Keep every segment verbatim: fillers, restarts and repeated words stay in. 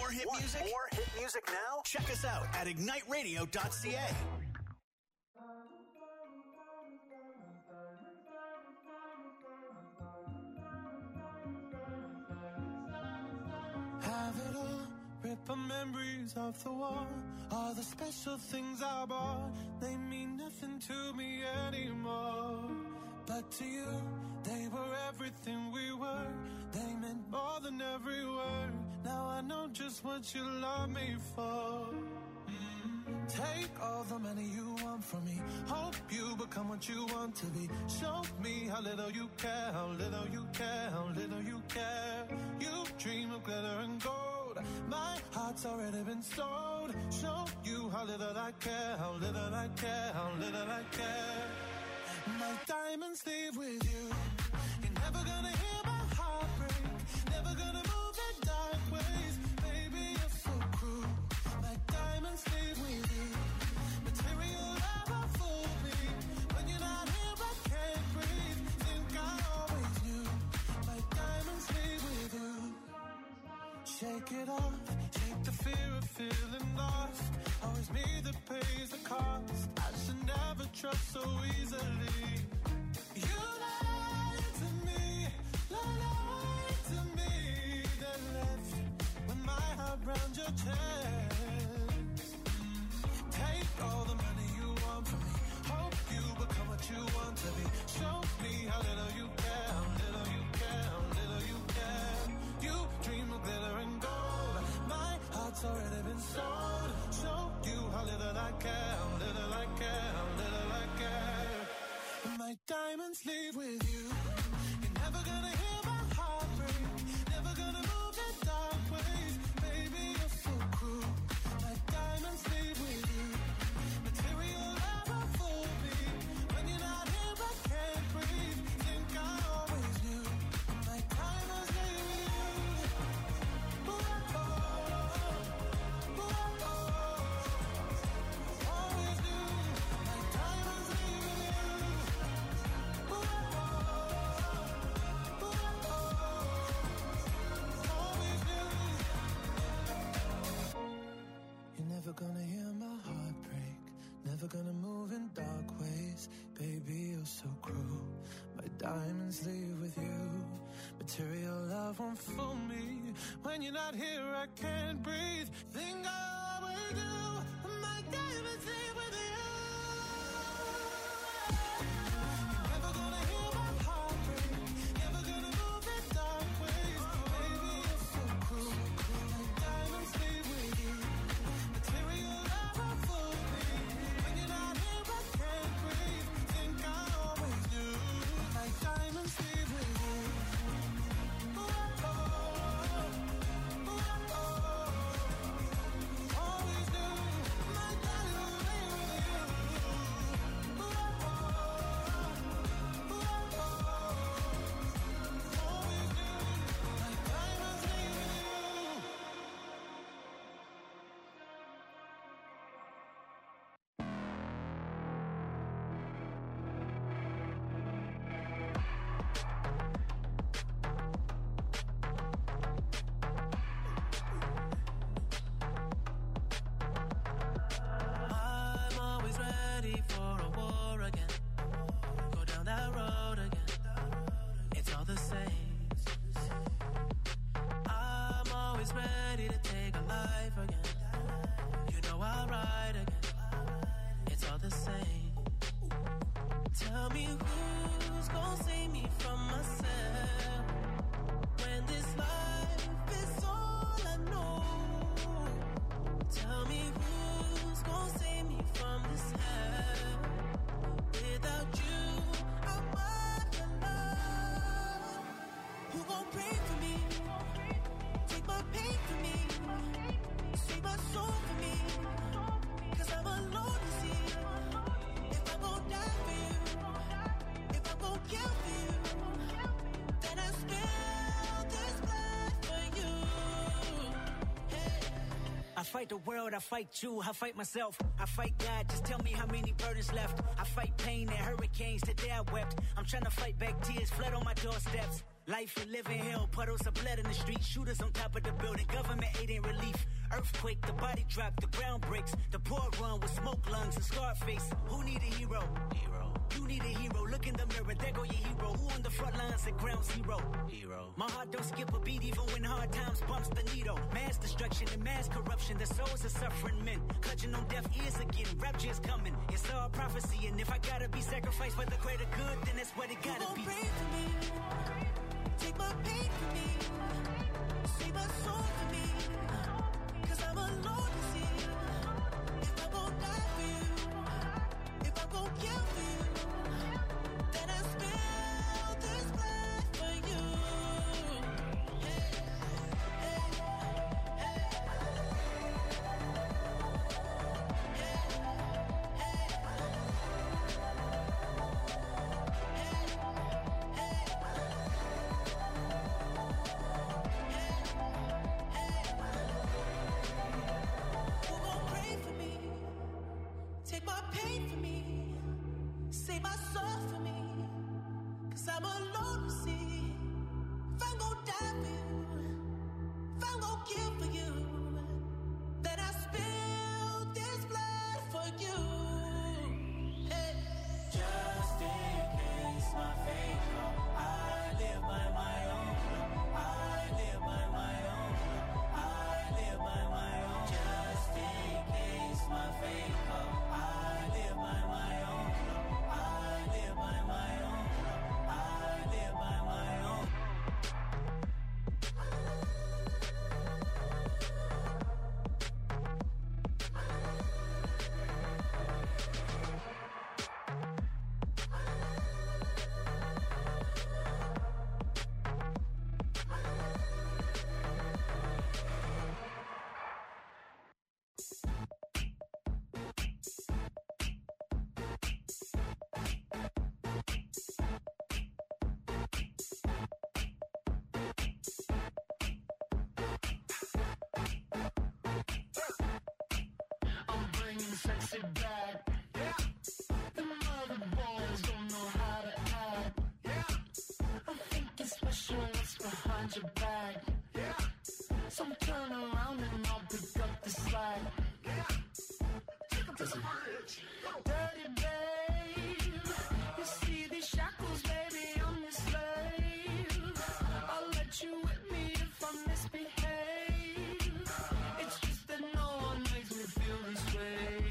more hit Want music? More hit music now? Check us out at ignite radio dot c a. Have it all, rip our memories off the wall. All the special things I bought, they mean nothing to me anymore. But to you, they were everything we were. They meant more than every word. Now I know just what you love me for. Mm. Take all the money you want from me. Hope you become what you want to be. Show me how little you care, how little you care, how little you care. You dream of glitter and gold. My heart's already been sold. Show you how little I care, how little I care, how little I care. My diamonds leave with you. You're never gonna hear my heart break. Never gonna move in dark ways. Baby, you're so cruel. My diamonds leave with you. Material never fooled me. When you're not here, I can't breathe. Think I always knew. My diamonds leave with you. Shake it off. Shake the fear of feeling lost. Always me that pays the cost. I should never trust so easily. You lied to me, lied to me. Then left with my heart round your chest. Take all the money you want from me. Hope you become what you want to be. Show me how little you care, how little you care, how little you care. You dream of glitter and gold. My heart's already been sold. Show you how little I care, how little I care, how little I care. My diamonds leave with you. You're never gonna hear my heart break. Never gonna move in dark ways. Baby, you're so cruel. My diamonds leave with you. Material never fooled me. When you're not here, I can't breathe. Think I always knew. My diamonds leave with you. Ooh, oh, ooh, oh, always knew. My diamonds leave with you. Ooh, oh, ooh, oh, always knew. You're never gonna hear my heart break. Never gonna move in dark ways. Baby, you're so cruel. My diamonds leave with you. Material love won't fool me. When you're not here, I can't breathe. Think I always do. My diamonds leave with you. You're never gonna hear my heart break. Never gonna move in dark ways. Baby, you're so cruel. My diamonds leave with you. Material never fooled me. When you're not here, I can't breathe. Think I always knew. My diamonds leave with you. Ooh, oh, ooh, oh, always knew. My diamonds leave with you. Ooh, oh, ooh, oh, always knew. My diamonds leave with you. I'm always ready for a war again. Go down that road again. It's all the same. I'm always ready to take a life again. You know I'll ride again. It's all the same. Tell me who's gonna save me from myself when this life is all I know. Tell me who's gonna save me from this hell. Without you, I'm alone. Who gon' pray for me? Take my pain for me. Save my soul for me. 'Cause I'm alone to see. If I gon' die for you, if I gon' kill for you, then I spill this blood for you. Hey. I fight the world, I fight you, I fight myself, I fight God, just tell me how many burdens left. I fight pain and hurricanes, today I wept. I'm trying to fight back tears, flood on my doorsteps. Life and living hell, puddles of blood in the street, shooters on top of the building, government aid ain't relief. Earthquake, the body drop, the ground breaks, the poor run with smoke lungs and scarred face. Who need a hero? Hero. You need a hero. Look in the mirror, there go your hero. Who on the front lines at ground zero? Hero. My heart don't skip a beat even when hard times bumps the needle. Mass destruction and mass corruption, the souls of suffering men. Clutching on deaf ears again, rapture's coming. It's all prophecy, and if I gotta be sacrificed for the greater good, then that's what it gotta be. Pray for me. Take my pain for me. Save my soul for me. Cause I'm alone to see. If I won't die for you, if I won't kill for you, then I spill this blood for you. Hey, hey, hey. Take my pain for me, save my soul for me, cause I'm alone to see. If I'm gon' die for you, if I'm gon' kill for you, then I spill this blood for you. Hey. Just in case my fate come, I live by my own, I live by my own, I live by my own. Just in case my fate come. Sexy back, yeah. The mother boys don't know how to act, yeah. I'm thinking special, what's behind your back, yeah. So turn around and I'll pick up the slack, yeah. Take them to the bridge. Dirty babe, you see these shackles, baby, I'm your slave. I'll let you whip me if I misbehave. It's just that no one makes me feel this way.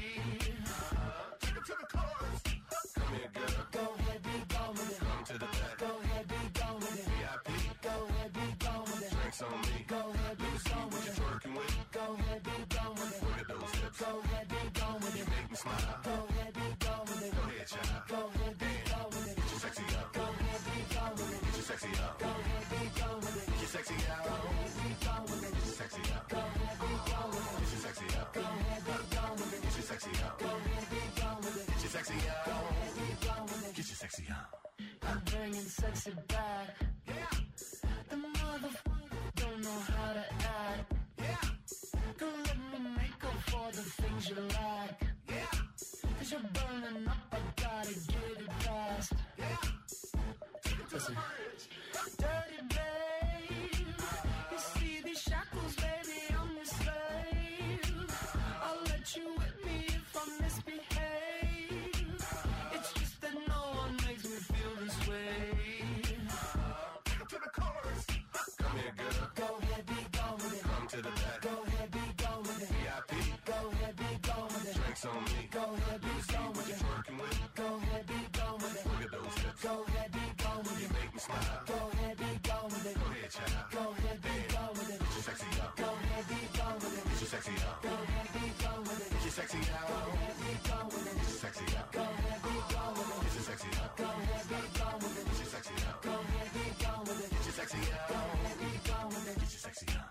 I'm bringing sexy back. Yeah. The motherfucker don't know how to act. Yeah. Go let me make up for the things you lack. Yeah. Cause you're burning up, I gotta get it fast. Yeah. Listen. Dirty babe, you see these shackles, baby, I'm your slave. I'll let you whip me if I misbehave. It's just that no one makes me feel this way. Take up to the chorus. Come here, girl. Go ahead, be gone with it. Come to the back. Go ahead, be gone with it. V I P. Go ahead, be gone with it. Drinks on me. Go ahead, be gone with it. Working with. Go ahead, be gone with it. Look at those hips. Go ahead, be gone with it. You make me smile. Go ahead, be gone with it. Go ahead, child. Go ahead, be gone with it. Get your sexy up. Go ahead, be gone with it. Get your sexy up. Go ahead, be gone with it. Get your sexy out. Go ahead, be gone with it. Get your sexy up. Go ahead, be gone with it. Get your sexy up. Go ahead, be gone with it. Get your sexy up. Go ahead, be gone with it. Get your sexy up. Go ahead, be gone with it. Get your sexy up.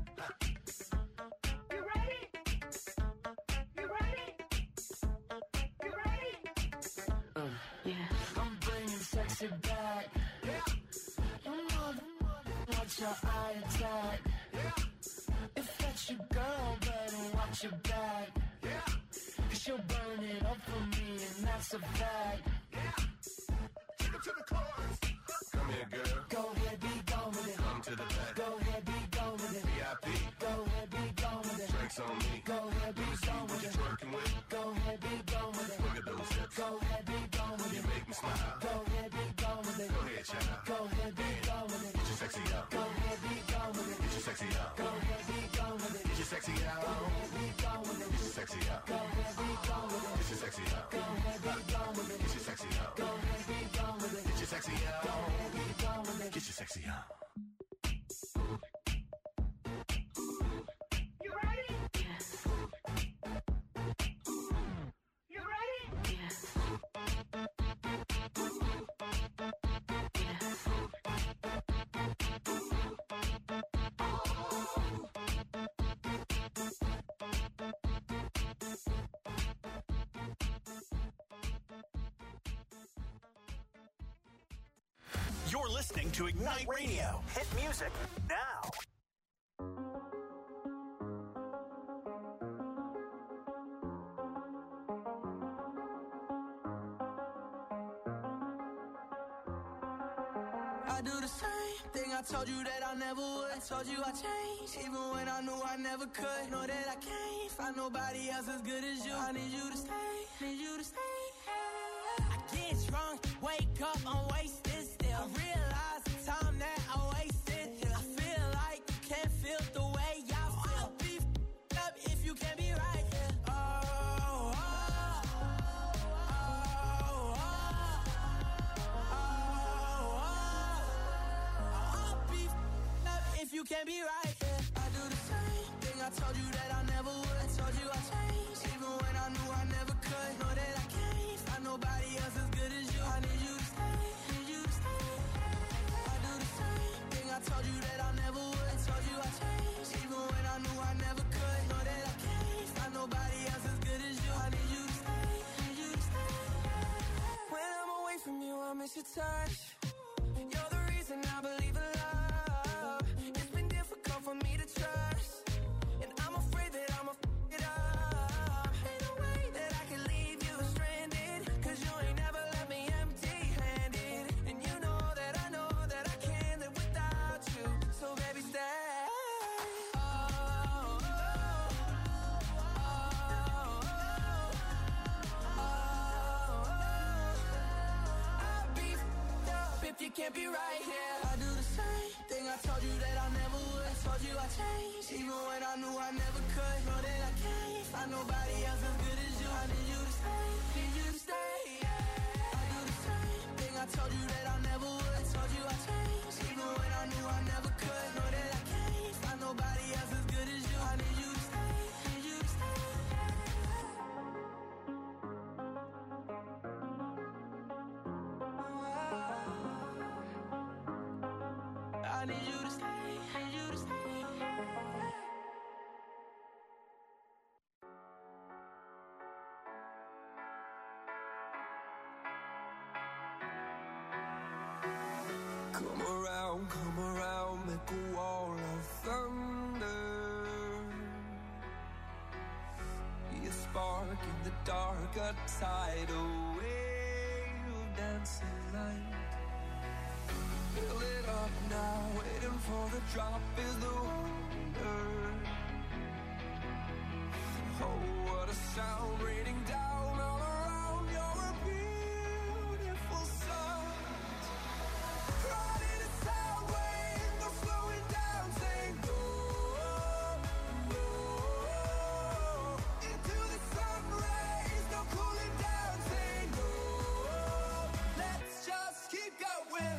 You ready? You ready? You ready? Uh, yeah. I'm bringing sexy back. Yeah. You mother, watch your eye attack. Yeah. If that's your girl, better watch your back. Yeah. Cause she'll burn it up for me, and that's a fact. Yeah. Take her to the chorus. Come Come here, girl. Go ahead, be gone with it. Come to the back. Go ahead, be gone with it. V I P. Go ahead, be gone with it. Drinks on me. Go ahead, be Let me see gone what with you're it. twerking with. Go ahead, be gone with it. Look at those hips. Go ahead, be gone with You it. make me smile. Go ahead, be gone with it. Go ahead, child. Go ahead, be gone with it. Get your sexy out. Go ahead, be gone with it. Get your sexy out. Go ahead, be gone with it. Get your sexy out. Go ahead, be gone with it. Get your sexy out. Go ahead, be gone with it. Get your sexy out. Go ahead, be gone with it. Get your sexy out. Go ahead, be gone with it. Get your sexy out. Go ahead, be gone with it. Get your sexy out. You ready? Yes. You ready? Yes. You're listening to Ignite Radio. Hit music now. I do the same thing I told you that I never would. I told you I changed, even when I knew I never could. Know that I can't find nobody else as good as you. I need you to stay, need you to stay. I get drunk, wake up, I'm wasted still. I realize the time that I wasted here. I feel like you can't feel the way I feel. I'll be f***ed up if you can't be right here. Oh, oh, oh, oh, oh, oh. I'll be f***ed up if you can't be right here. I do the same thing I told you that I never would. I told you I changed, even when I knew I never could. Know that I can't find nobody else as good as you. I need you to stay, need you to stay. I do the same thing I told you that I never would. I told you I changed, even when I knew I never could. Know that I can't find nobody else as good as you. I need you to stay, need you to stay. When I'm away from you, I miss your touch. You're the reason I believe in love. It's been difficult for me to trust, and I'm afraid that I'ma f*** it up. Ain't no way that I can leave you stranded, 'cause you ain't never left me empty-handed. And you know that I know that I can't live without you. So baby, stay. Oh, oh, oh, oh, oh. I'll be f***ed up if you can't be right here. I do the same thing I told you that I never would. I told you I changed, even when I knew I never could. Know that I can't find nobody else as good as you. I need you to stay, need you to stay. I do the same thing I told you that I never would. I told you I changed, even when I knew I never could. Know that I can't find nobody else as good as you. I need you to stay, need you to stay. I need you to stay, need you to stay. Come around, come around, make a wall of thunder. Be a spark in the dark, a tidal wave of dancing light. Fill it up now, waiting for the drop is the wonder. Oh, what a sound raining down all around. You're a beautiful sight. Riding a sound wave, no slowing down, saying go, go. Into the sun rays, no cooling down, saying go. Let's just keep going.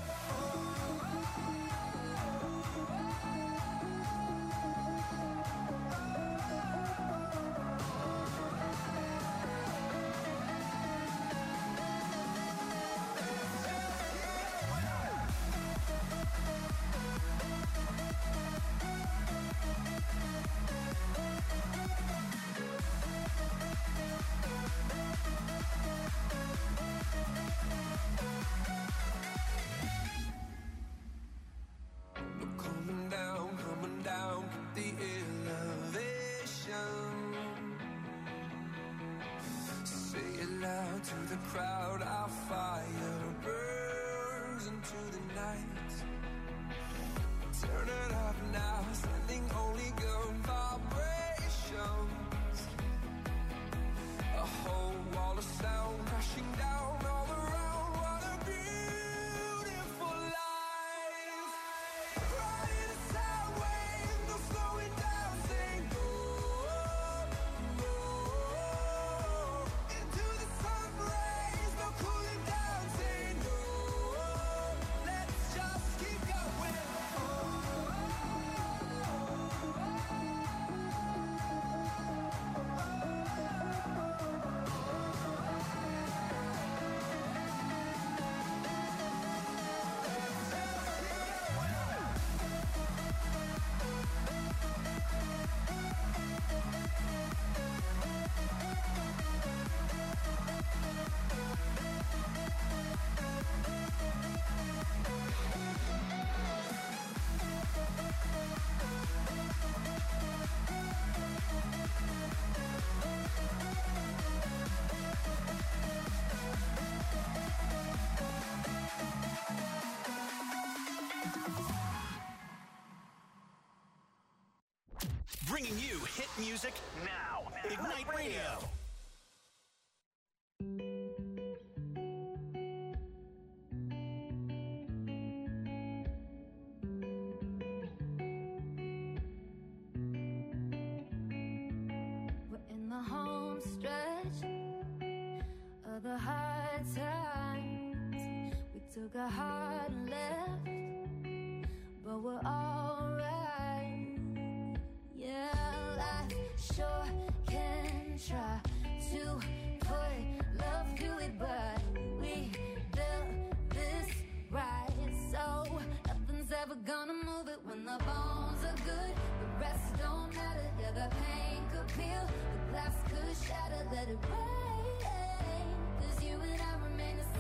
took a hard left, but we're alright. Yeah, life sure can try to put love through it, but we built this right, so nothing's ever gonna move it. When the bones are good, the rest don't matter. Yeah, the pain could peel, the glass could shatter. Let it rain, 'cause you and I remain the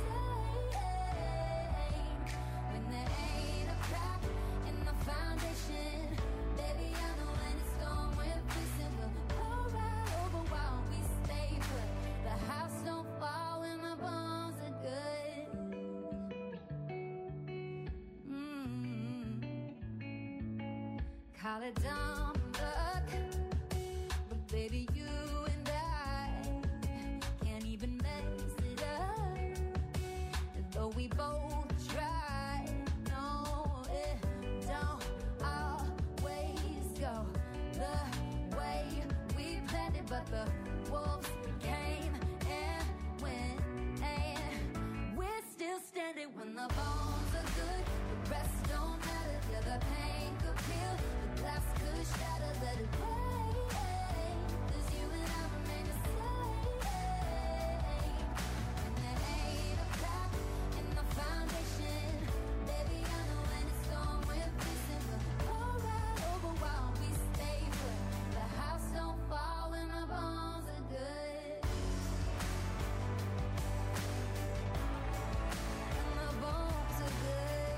same. When there ain't a crack in the foundation, baby, I know when it's gone, we're fixing. We'll go right over while we stay put. The house don't fall when the bones are good. Mm-hmm. Call it dumb luck, but baby, you and I can't even mess it up. Though we both try, no, it don't always go the way we planned it. But the wolves came and went, and we're still standing. When the bones are good, the rest don't matter. Yeah, the pain could peel, the glass could shatter. Let it rain, 'cause you and I remain the same. And there ain't a crack in the foundation, baby, I know when it's gone, we're fixing. We'll go right over while we stay put. The house don't fall when the bones are good. And the bones are good.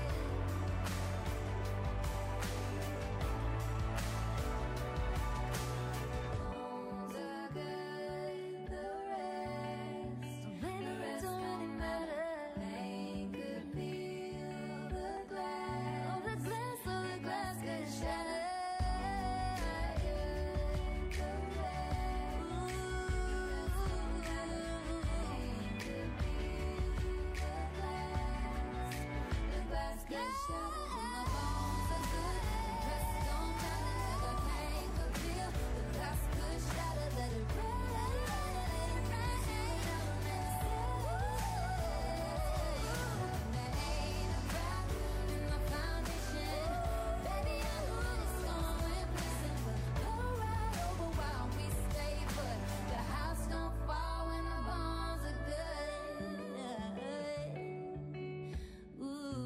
Bones are good, the rest the rest don't really matter. Pain could peel the glass, oh the glass, oh the glass could shatter. The rest, pain could peel the glass, the glass could shatter. And the bones are good, the rest don't matter. The pain could peel, the glass could shatter. Let it rain, let it rain, never miss it. There ain't a crack in the foundation, baby, I know when it's gone, we're fixing. We'll go right over while we stay put. The house don't fall when the bones are good. Ooh.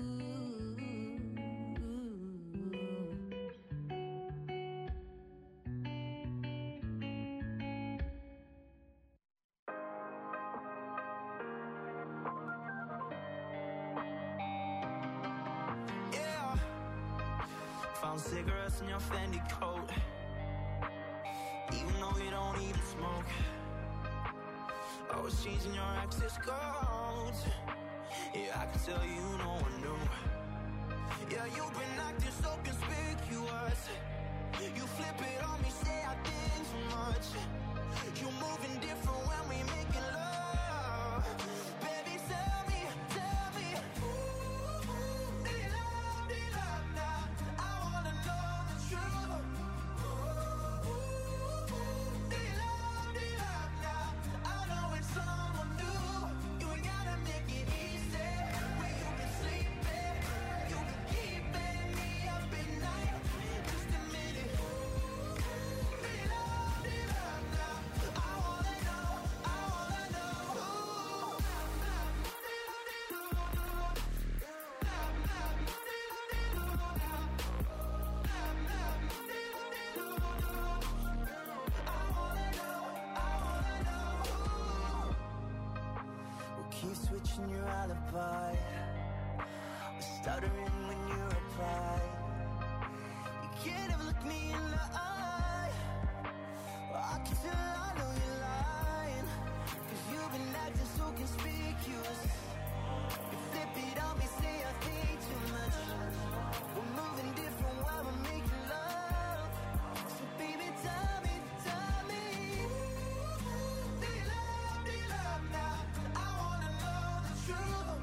Yeah. Found cigarettes in your Fendi coat, even though you don't even smoke. Always changing your access codes. Yeah, I can tell you no one knew. Yeah, you've been acting so conspicuous. You flip it on me, say I did too much. You moving different when we making love. Baby, tell me, tell me, ooh, do you love, do you love now? I wanna know the truth. Ooh, do you love, do you love now? I know it's someone new. You ain't gotta make it easy. Where you been sleeping, you been keeping me up at night. Just admit it. Do you love, do you love now? I wanna know, I wanna know. We'll keep switching your alibi. We're stuttering when you reply. You can't ever look me in the eye. Well, I can tell I know you're lying, 'cause you've been acting so conspicuous. You flip it on me, say I think too much. We're moving different while we're making love. So baby, tell me, tell me, do you love, do you love now? I wanna know the truth.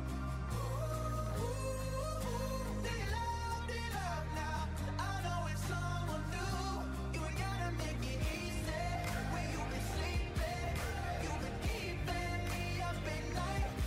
Do you love, do you love now? I know it's someone new. You ain't gotta make it easy. Where you been sleeping, you been keeping me up at night.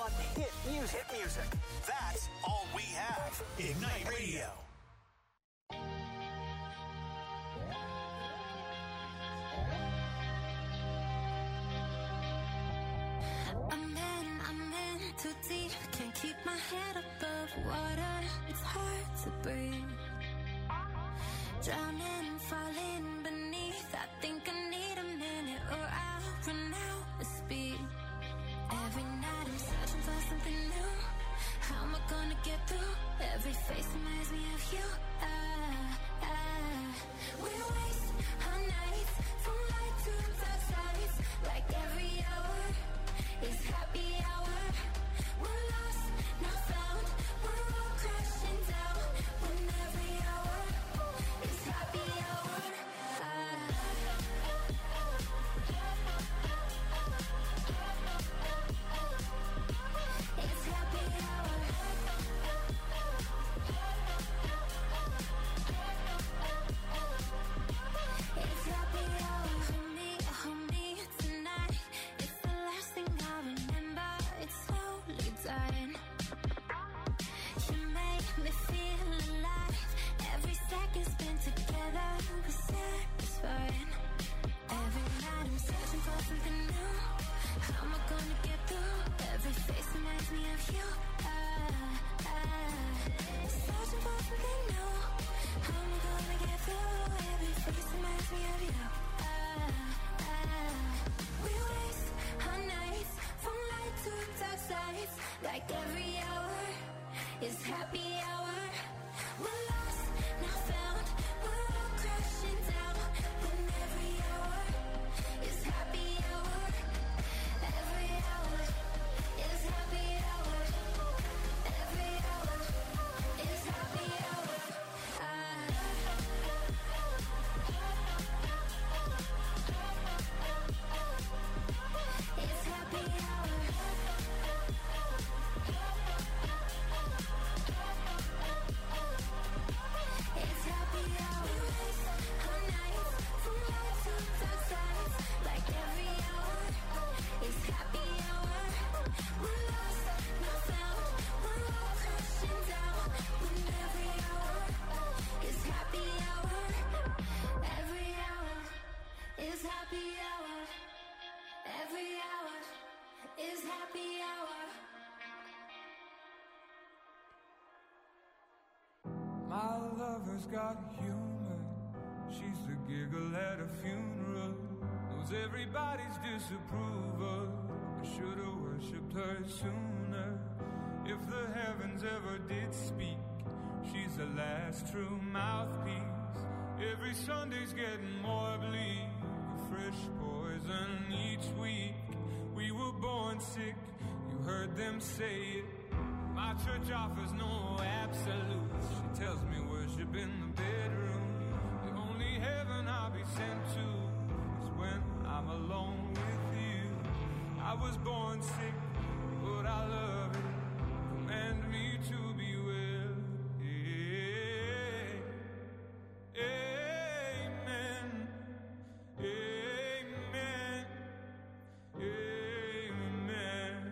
hot hit music. Hit music. That's all we have. Ignite Radio. I'm in, I'm in too deep. Can't keep my head above water. It's hard to breathe. Drowning, falling beneath. I think I need a minute or I'll run out of speed. Every night I'm searching for something new. How am I gonna get through? Every face reminds me of you. Ah, ah. We waste our nights from light to dark sides. Like every hour is happy hour. We're lost, not found. We're all crashing down. When every hour is happy hour. Ah. It's happy hour. It's happy hour. Hold me, hold me tonight. It's the last thing I remember. It's slowly dying. You make me feel alive. Every second spent together was satisfying. Every night I'm searching for something new. How am I gonna get through? Every face reminds me of you. Ah, ah. Searching for something new. How am I gonna get through? Every face reminds me of you. Ah, ah. We waste our nights from light to dark sides. Like every hour is happy hour. We're lost, not found. We're all crashing down. When every hour is happy hour. Every hour is happy hour. Every hour is happy hour. Ah. It's happy hour. It's happy hour. We waste our nights from light to dark sides. Like every hour is happy hour. We're lost, not found. We're all crashing down. When every hour is happy hour. Every hour is happy hour. Every hour is happy hour. My lover's got humor. She's the giggle at a funeral. Knows everybody's disapproval. I should've worshipped her sooner. If the heavens ever did speak, she's the last true mouthpiece. Every Sunday's getting more bleak. A fresh poison each week. We were born sick, you heard them say it. My church offers no absolutes. She tells me worship in the bedroom. The only heaven I'll be sent to is when I'm alone with you. I was born sick, but I love it. Command me to be well. Amen. Amen. Amen.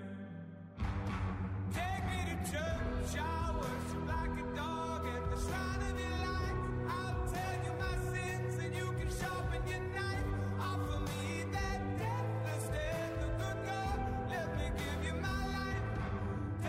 Take me to church, I worship like a dog at the shrine of your light. I'll tell you my sins and you can sharpen your knife. Offer me that deathless death, the good God, let me give you my life.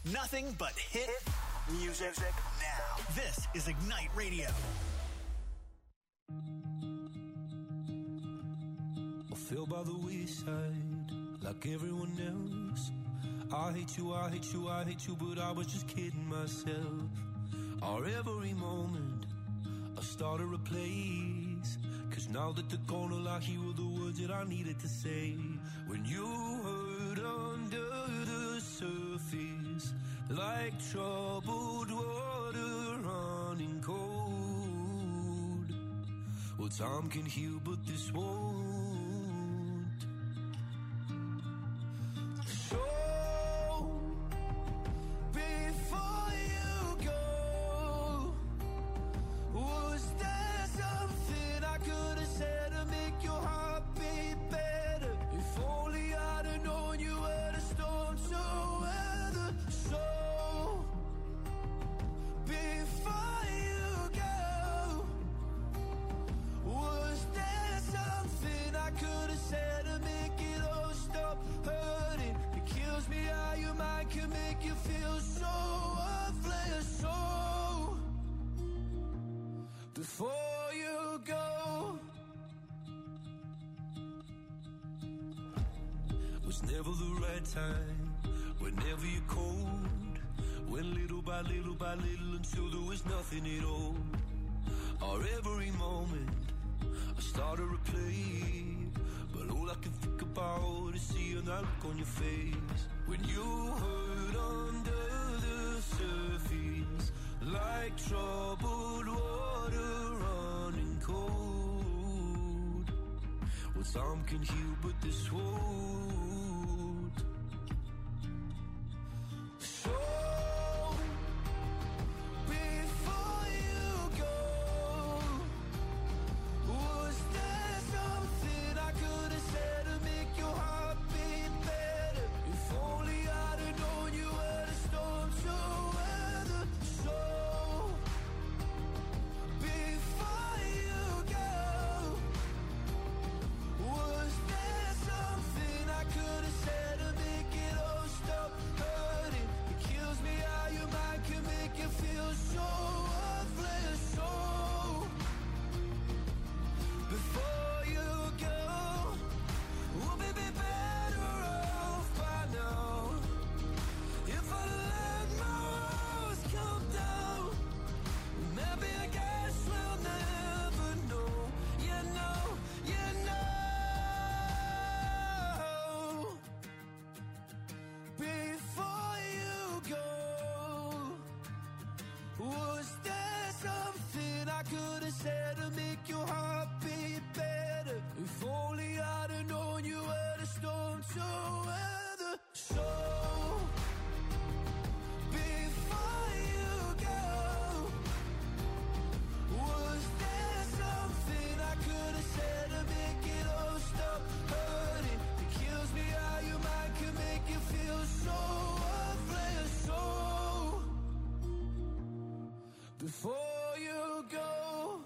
Nothing but hit music now. This is Ignite Radio. I fell by the wayside like everyone else. I hate you, I hate you, I hate you, but I was just kidding myself. Our every moment I started a place, cause now that they're gone, all I hear were the words that I needed to say. When you hurt under the surface, like troubled water running cold. Well, time can heal, but this won't. So, before you go, was there something I could have said to make your heart beat better? If only I'd have known you were the storm to weather. So, before you go, was there something I could have said to make it all stop hurting? It kills me how your mind can make you feel so worthless. So, before you go, was never the right time, whenever you're cold. Went little by little by little until there was nothing at all. Our every moment I started to play, but all I can think about is seeing that look on your face. When you hurt under the surface, like troubled water running cold. Well, time can heal, but this won't. So, before you go, was there something I could have said to make your heart beat better? If only I'd have known you were the storm to weather. So, before you go, was there something I could have said to make it all stop hurting? It kills me how your mind can make you feel so worthless. So, before you go, we'll be better off by now. If I let my walls come down, maybe I guess we'll never know. You know, you know. Before you go, was there something I could have said to make your heart beat better? If only I'd have known you were the storm to weather. So, before you go, was there something I could have said to make it all stop hurting? It kills me how your mind can make you feel so worthless. So, before you go,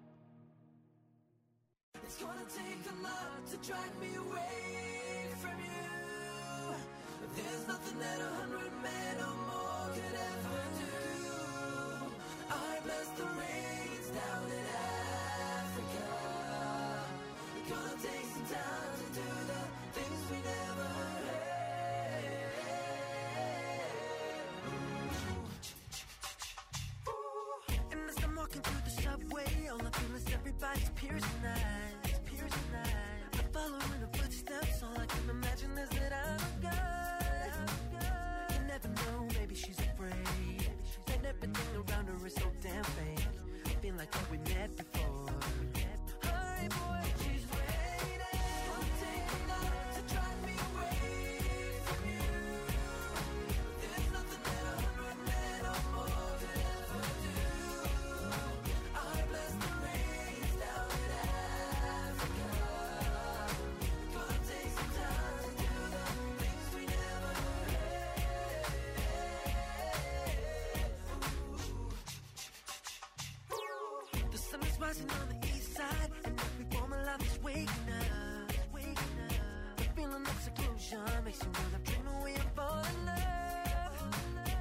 it's gonna take a lot to drag me away from you. There's nothing that a hundred men or more could ever do. I bless the rains down in Africa. It's gonna take some time to do the things we never had. And as I'm walking through the subway, all I feel is everybody's piercing eyes, piercing eyes. I'm following the footsteps, all I can imagine is that I'm a guy. You never know, maybe she's afraid, and everything around her is so damn fake. I feel like oh, we met before. Hi boy, she's waiting. Gonna take a lot to drive me away from you. There's nothing that a hundred men or more could ever do. I bless the rains down in Africa. Gonna take some time to do the things we never had. The sun is rising on the east side, and every form of life is waking up, waking up. The feeling of seclusion makes you wanna dream away and fall in love.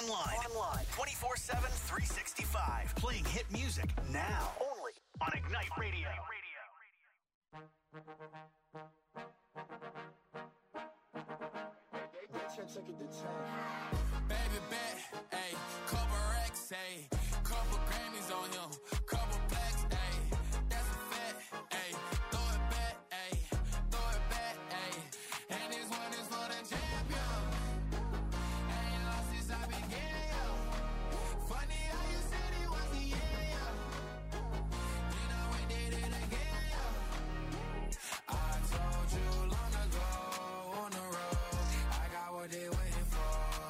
Online. Online. twenty-four seven, three sixty-five. Playing hit music now. Only on Ignite Radio. Baby bet, ayy, couple racks, ayy, couple Grammys on him, couple blacks, ayy, that's a fact, ayy, throw it back, ayy, throw it back, ayy, and this one is for the champion, ain't lost since I began, yo, funny how you said it was the end, yo, then I went did it again, yo, I told you long ago on the road, I got what they waiting for.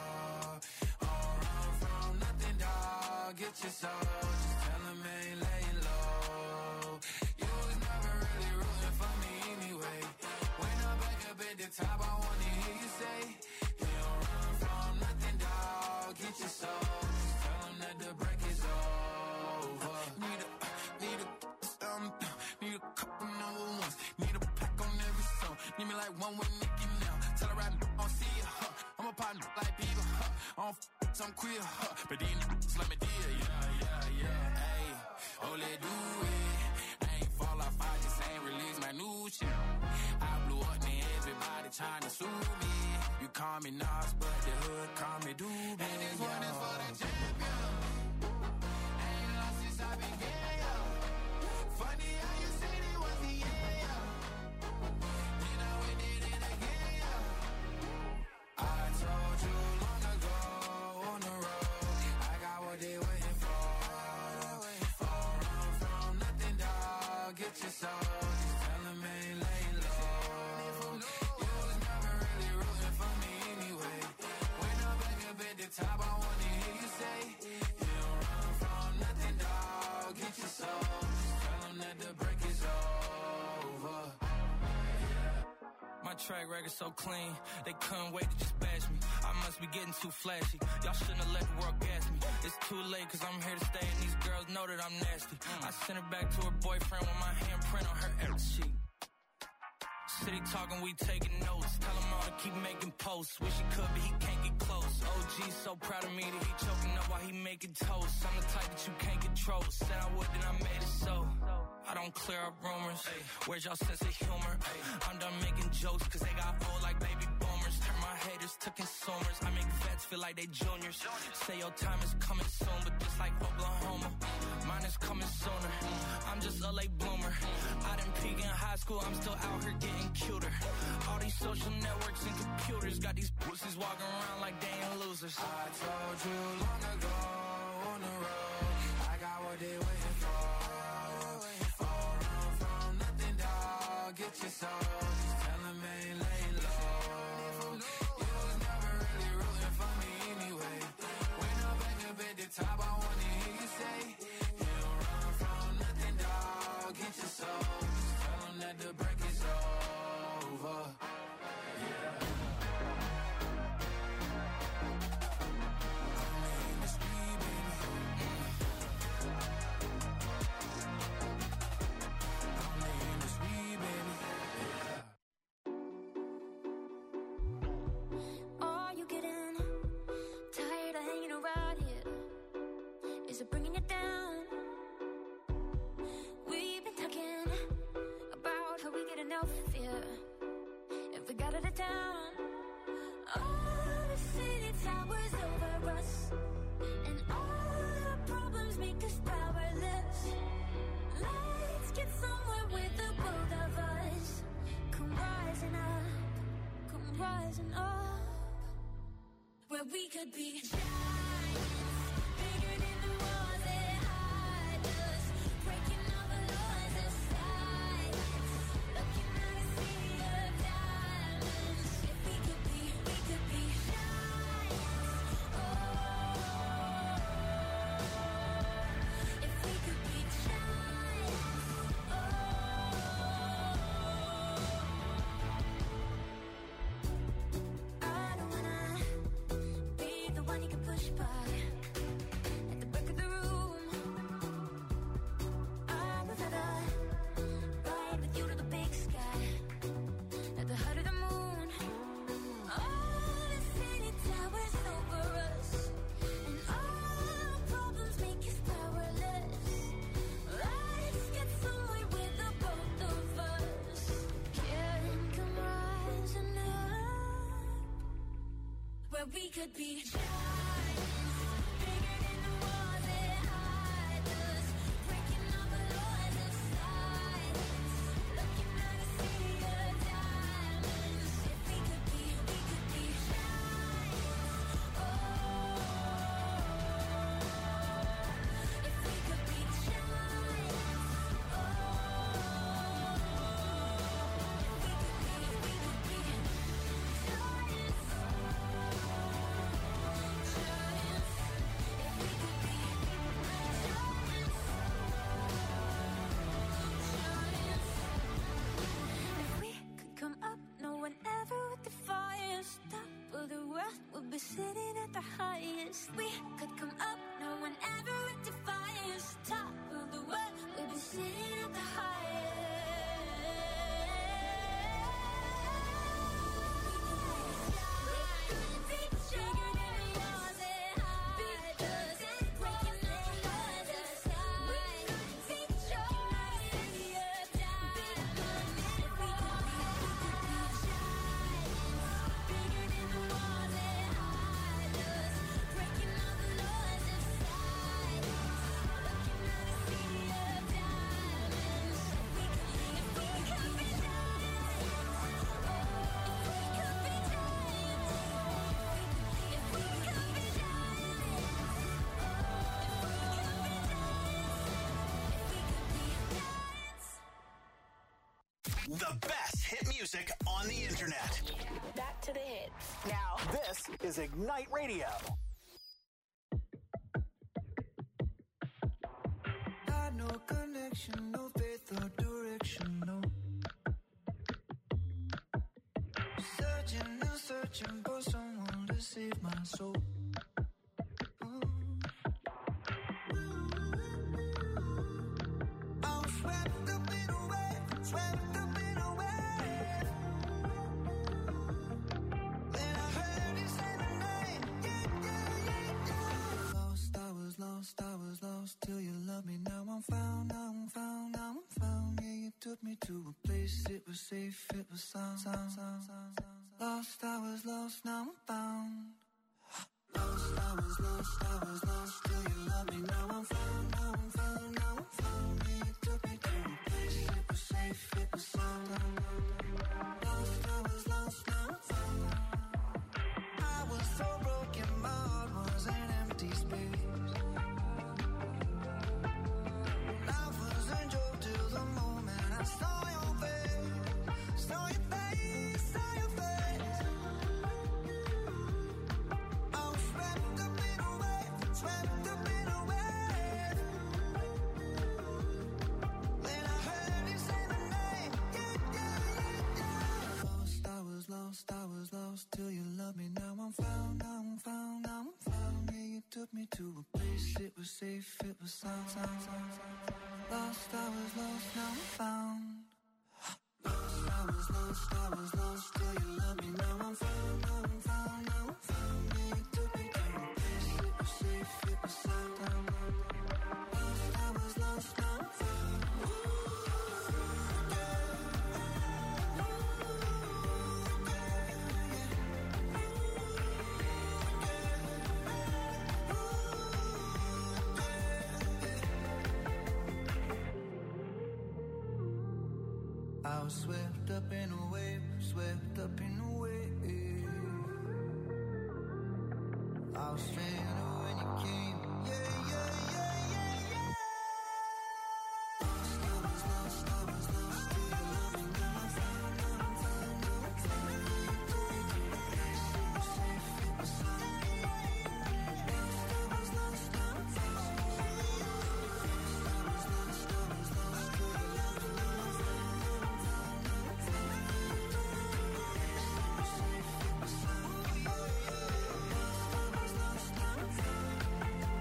Get your soul, just tell them I ain't laying low. You was never really rooting for me anyway. When I'm back up at the top, I wanna hear you say, you don't run from nothing, dog. Get your soul, just tell them that the break is over. Need a, need a, um, need a couple number ones. Need a pack on every song. Need me like one with Nicki now. Tell her I don't see it, huh. I'm a partner like Bieber, huh. I don't f*** some queer, huh. But these n***s let me deal, yeah, yeah, yeah. Ayy, oh, let do it. I ain't fall off, I just ain't release my new shit. I blew up, and everybody trying to sue me. You call me Nas, but the hood call me Doobie. And this one is for the champion. Ain't lost since I began, yo. Funny how you said it was the end, yo. Then I went did it again, yo. I told you long ago on the road, I got what they waiting for. Don't run from nothing, dog. Get your soul, just tell them I ain't laying low. You was never really rooting for me anyway. When I'm back up at the top, I wanna hear you say, you don't run from nothing, dog. Get your soul, just tell them that the break is over. My track record so clean, they couldn't wait to just bash me. I must be getting too flashy. Y'all shouldn't have let the world gas me. It's too late cause I'm here to stay and these girls know that I'm nasty. I sent her back to her boyfriend with my handprint on her ass cheek. City talking, we taking notes. Tell him all to keep making posts. Wish he could, but he can't get close. O G so proud of me that he choking up while he making toast. I'm the type that you can't control. Said I would, then I made it so. I don't clear up rumors. Where's y'all sense of humor? I'm done making jokes cause they got old like baby boomers. Turn my haters to consumers. I make vets feel like they juniors. Say your time is coming soon, but just like Oklahoma, mine is coming sooner. I'm just a late bloomer. I didn't peak in high school, I'm still out here getting cuter. All these social networks and computers got these pussies walking around like they ain't losers. I told you long ago on the road, I got what they waiting for. Don't run from nothing, dog. Get your soul, just tell them I ain't laying low. You was never really rooting for me anyway. When I'm back up at the top, I wanna hear you say, you don't run from nothing, dog. Get your soul, just tell them that the break is over. Yeah. Is it bringing you down? We've been talking about how we get enough fear if we got out of town. All the city towers over us, and all our problems make us powerless. Let's get somewhere with the both of us. Come rising up, come rising up, where we could be giants. Bigger than the walls that hide us, breaking all the laws of science, looking at a sea of diamonds. If we could be, we could be giants. Oh, if we could be giants. Oh, I don't wanna be the one you can push could be giants, bigger than the walls that hide us, breaking all the laws of silence, looking at a sea of diamonds. If we could be, we could be giants. Oh, if we could be giants. Oh, if we could be, we could be giants. If we could come up, no one ever would defy us. Top of the world, we'll be sitting at the highest. We could come up, no one ever would defy us. Top of the world, we'll be sitting at the highest. Bigger than the walls that hide us, breaking all the laws of silence, looking at a sea of diamonds. If we could be, we could be giants, bigger than the walls that hide us, breaking all the laws of silence, looking at a sea of diamonds. If we could be, if we could be giants, oh, if we could be giants, if we could be giants, oh, if we could be giants. The best hit music on the internet. Back to the hits. Now, this is Ignite Radio. Had no connection, no faith or direction, no. Searching and searching for someone to save my soul. Ooh. I was swept up in a wave, swept up in a wave. Then I heard you say my name, yeah, yeah, yeah, yeah. Lost, I was lost, I was lost till you loved me. Now I'm found, now I'm found, now I'm found. Yeah, you took me to a place, it was safe, it was sound, sound, sound, sound, sound. Lost, I was lost, now I'm found. Lost, I was lost, I was lost till you loved me. Now I'm found, now I'm found, now I'm found. Yeah, you took me to a place, it was safe, it was sound. Lost, I was lost, now I'm found. I was so broken, my heart was an empty space. Life was a joke till the moment I saw your face, saw your face, saw your face. I was swept up in a wave, swept up in a wave. Then I heard you say my name, yeah, yeah, yeah, yeah. Lost, I was lost, I was lost till you loved me. Now I'm found, now I'm found, now I'm found. Yeah, you took me to a place, it was safe, it was sound, sound, sound, sound. Lost, I was lost, now I'm found. Lost, I was lost, I was lost till you loved me. Now I'm found, now I'm found, now I'm found. Yeah, you took me to a place, it was safe, it was sound. Lost, I was lost, now I'm found. I was swept up in a wave, swept up in a wave. I was stranded when you came, yeah, yeah, yeah, yeah, yeah. Lost, I was lost, I was lost till you loved me. Now I'm found, now I'm found, now I'm found. Yeah, you took me to a place, it was safe, it was sound. Lost, I was lost, now I'm found. Lost, I was lost, I was lost till you loved me. Now I'm found, now I'm found, now I'm found. Yeah, you took me to a place, it was safe, it was sound. Lost, I was lost, now I'm found.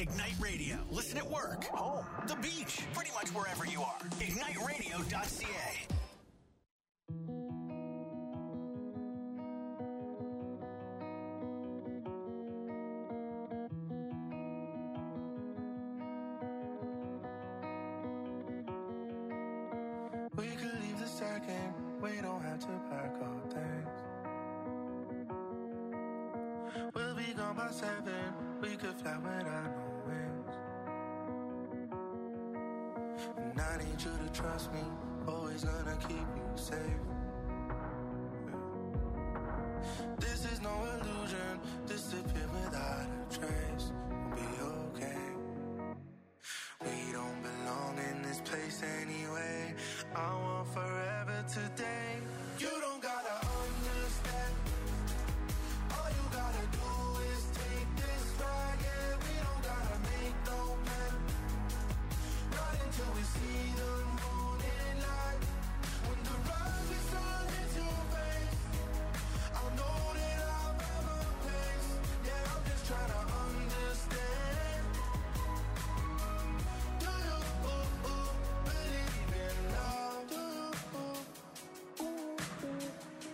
Ignite Radio. Listen at work, home, the beach, pretty much wherever you are. ignite radio dot c a. We could leave the second, we don't have to pack all things. We'll be gone by seven, we could fly without no wings. And I need you to trust me, always gonna keep you safe. This is no illusion, disappear without a trace. We'll be okay. We don't belong in this place anyway. I want forever today. You don't gotta understand. All you gotta do is take this ride. Yeah, we don't gotta make no plan. Not until we see the morning light. When the rising sun hits your face, I'll know that I'm at my place. Yeah, I'm just trying to understand. Do you ooh, ooh, believe in love? Do you ooh, ooh,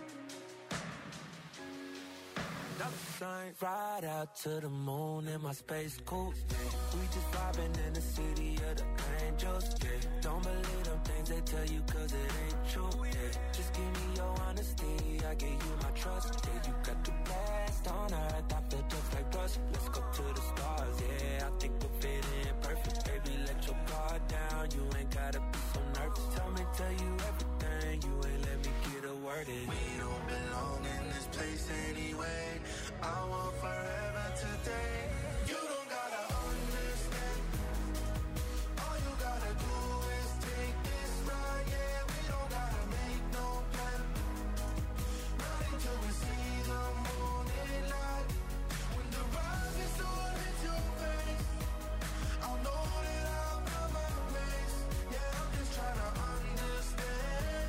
Flying right out to the moon in my space coupe. We just vibing in the city of the angels. Yeah. Don't believe them things they tell you cause it ain't true. Yeah. Just give me your honesty, I give you my trust. Yeah, you got the best on earth, I feel just like rust. Let's go to the stars, yeah, I think we'll fit in perfect. Baby, let your guard down, you ain't gotta be so nervous. Tell me, tell you everything, you ain't let me get a word in. we don't belong in this place anyway. I want forever today. You don't gotta understand. All you gotta do is take this ride. Yeah, we don't gotta make no plan. Not until we see the morning light. When the rising sun hits your face, I'll know that I'm at my place. Yeah, I'm just trying to understand.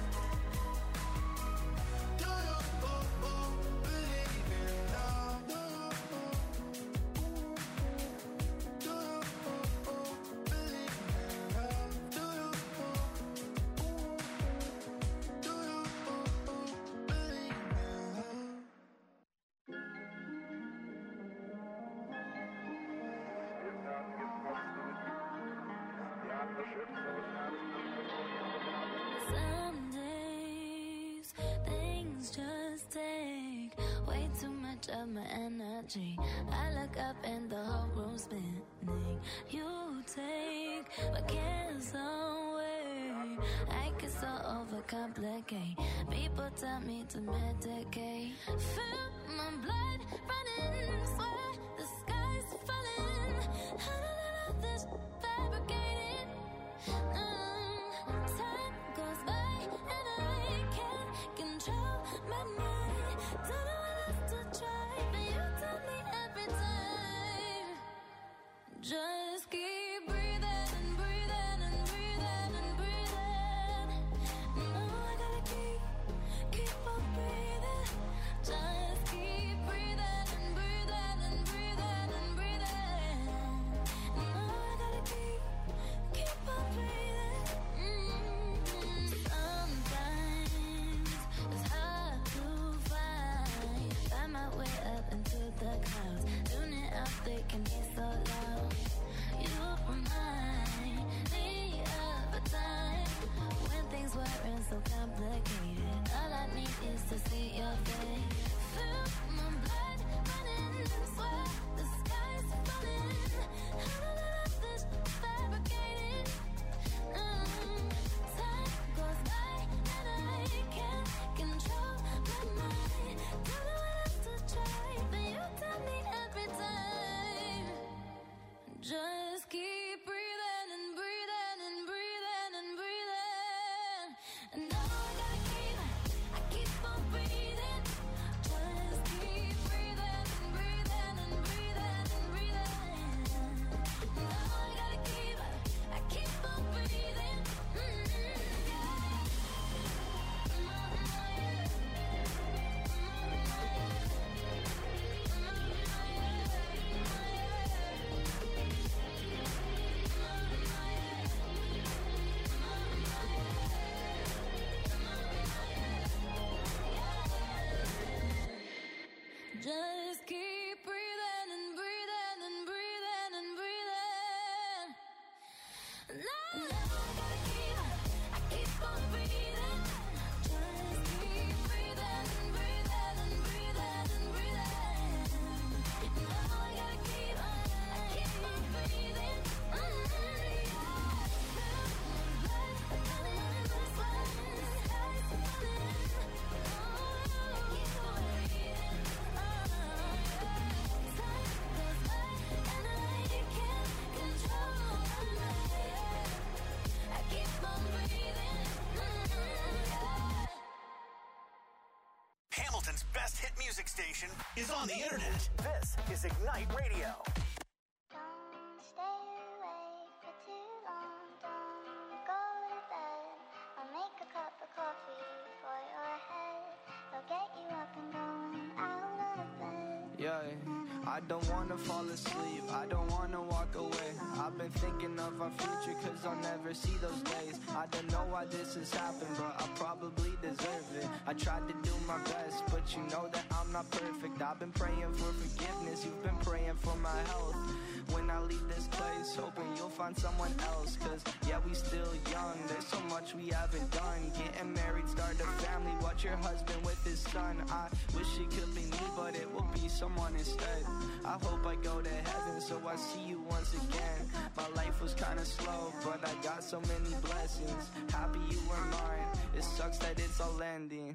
Do you ooh, ooh, believe in love? Do you ooh, ooh, do you ooh, ooh, believe in love? Do you ooh, ooh, do you ooh, ooh, believe in love? Some days things just take way too much of my energy. I look up and the whole room's spinning. You take my cares away. I get so overcomplicate. People tell me to medicate. Feel my blood running, swear the sky's falling. How did I let this fabricated? Um, time goes by and I can't control my mind. Don't know what else to try, but you tell me every time. Just keep breathing and breathing and breathing and breathing. No, I gotta keep, keep on breathing. Just keep breathing and breathing and breathing. best hit music station is on the internet. This is Ignite Radio. Don't stay awake for too long. Don't go to bed. I'll make a cup of coffee for your head. I'll get you up and going out of bed. Yeah, I don't wanna fall asleep, I don't wanna walk away. I've been thinking of our future cause I'll never see those days. I don't know why this has happened, but I probably deserve it. I tried to do my best, but you know that I'm not perfect. I've been praying for forgiveness, you've been praying for my health. When I leave this place, hoping you'll find someone else. Cause yeah, we still young, there's so much we haven't done. Getting married, start a family, watch your husband with his son. I wish it could be me, but it will be someone instead. I hope I go to heaven so I see you once again. My life was kinda slow, but I got so many blessings. Happy you were mine, it sucks that it's all ending.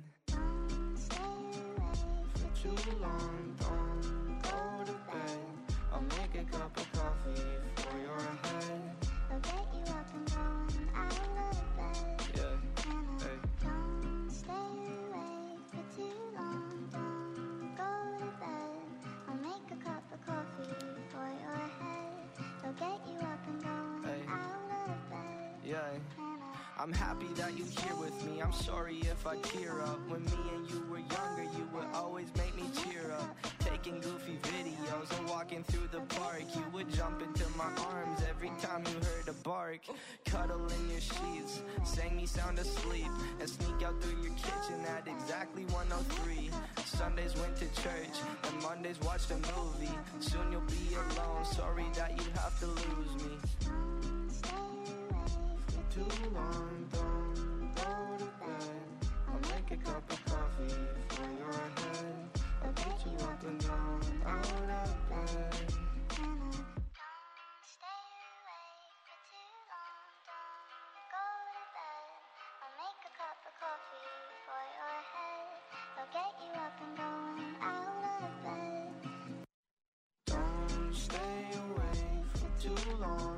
For too long, don't go to bed. I'll make a cup of coffee for your head. I'll get you up and going out of bed. Yeah, hey. Don't stay awake for too long. Don't go to bed. I'll make a cup of coffee for your head. I'll get you up and going Hey. out of bed. Yeah. I'm happy that you're here with me. I'm sorry if I tear up. When me and you were younger, you would always make me cheer up. Taking goofy videos and walking through the park. You would jump into my arms every time you heard a bark. Cuddle in your sheets, sang me sound asleep, and sneak out through your kitchen at exactly one oh three. Sundays went to church, and Mondays watched a movie. Soon you'll be alone, sorry that you have to lose me. Too long, don't go to bed. I'll make a cup of coffee for your head. I'll get you up and down, out of bed. Don't stay awake for too long. Don't go to bed. I'll make a cup of coffee for your head. I'll get you up and going out of bed. Don't stay awake for too long.